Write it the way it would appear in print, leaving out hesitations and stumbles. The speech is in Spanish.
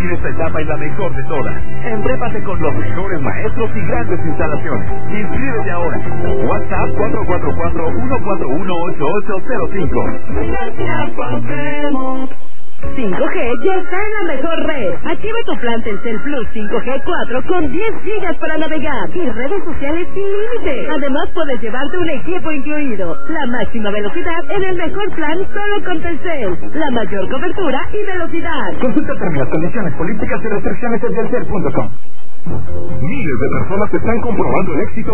Vivir esta etapa es la mejor de todas. Emprépate con los mejores maestros y grandes instalaciones. Inscríbete ahora. WhatsApp 444-141-8805. 5G ya está en la mejor red. Activa tu plan Telcel Plus 5G 4 con 10 gigas para navegar y redes sociales sin límite. Además puedes llevarte un equipo incluido. La máxima velocidad en el mejor plan solo con Telcel. La mayor cobertura y velocidad. Consulta términos, condiciones, políticas y restricciones en telcel.com. Miles de personas están comprobando el éxito